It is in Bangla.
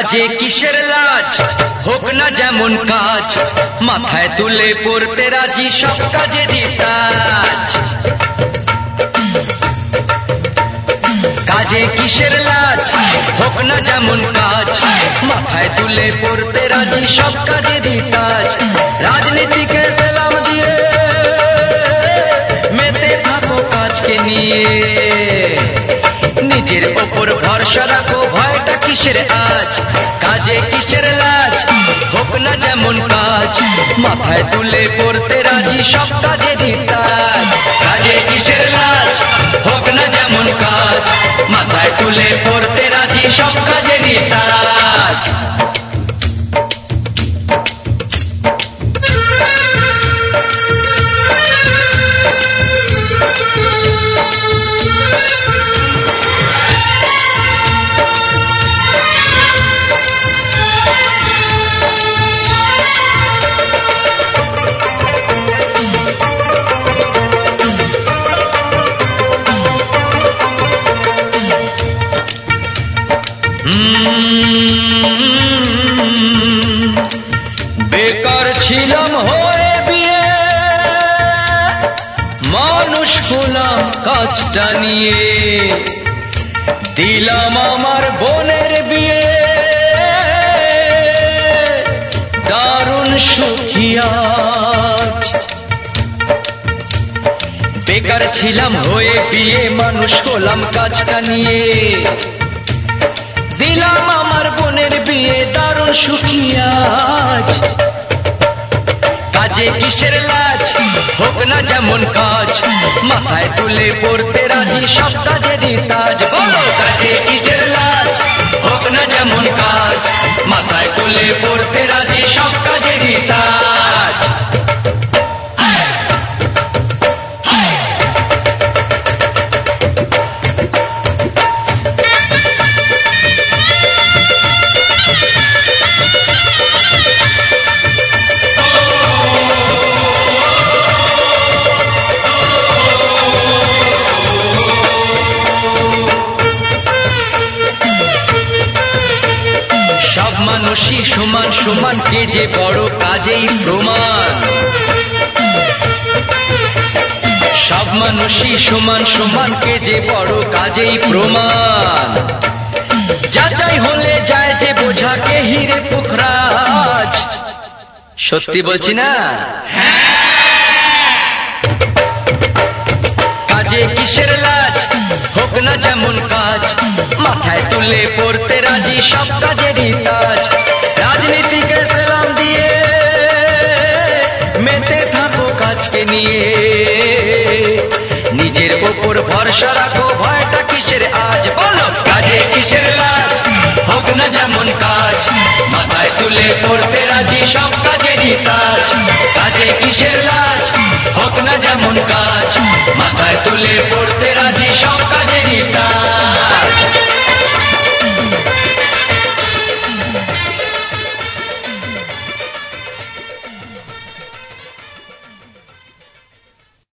কাজে কিসের লাজ, হোক না যেমন কাজ, মাথায় তুলে পড়তে রাজি সব কাজেরই কাজ। কাজে কিসের লাজ, হোক না যেমন কাজ, মাথায় তুলে পড়তে রাজি সব কাজেরই কাজ। রাজনীতিকে সেলাম দিয়ে মেতে থাকো কাজকে নিয়ে, নিজের ওপর ভরসা রাখো ভয়টা কিসের আজ। কাজে কিসের লাজ, হোক না যেমন কাজ, মাথায় তুলে পড়তে রাজি সব কাজেরই কাজ। কাজে কিসের লাজ, হোক না যেমন কাজ, মাথায় তুলে পড়তে রাজি সব কাজেরই কাজ। বেকার ছিলাম হয়ে বিয়ে, মানুষ হলাম কাজটা নিয়ে, দিলাম আমার বোনের বিয়ে, দারুণ সুখী আজ। বেকার ছিলাম হয়ে বিয়ে, মানুষ হলাম কাজটা নিয়ে, দিলাম আমার বোনের বিয়ে, দারুণ সুখী আজ। কাজে কিসের লাজ, হোক না যেমন কাজ, মাথায় তুলে পড়তে রাজি সব কাজেরই কাজ। কাজে কিসের লাজ, হোক না যেমন কাজ, মাথায় তুলে পড়তে রাজি সব কাজেরই কাজ। সব মানুষই সমান সমান, কে যে বড় কাজেই প্রমাণ। সব মানুষই সমান সমান, কে যে বড় কাজেই প্রমাণ। যাচাই হলে যায় যে বোঝাকে হিরে পুখরাজ। সত্যি বলছি না? কাজে কিসের লাজ, হোক না যেমন কাজ, মাথায় তুলে পড়তে রাজি সব কাজেরই কাজ। রাজনীতিকে সেলাম দিয়ে মেতে থাকো কাজকে নিয়ে, নিজের ওপর ভরসা রাখো ভয়টা কিসের আজ। বলো কাজে কিসের লাজ, হোক না যেমন কাজ, মাথায় তুলে পড়তে রাজি সব কাজেরই কাজ। কাজে কিসের লাজ, হোক না যেমন কাজ, মাথায় তুলে পড়তে রাজি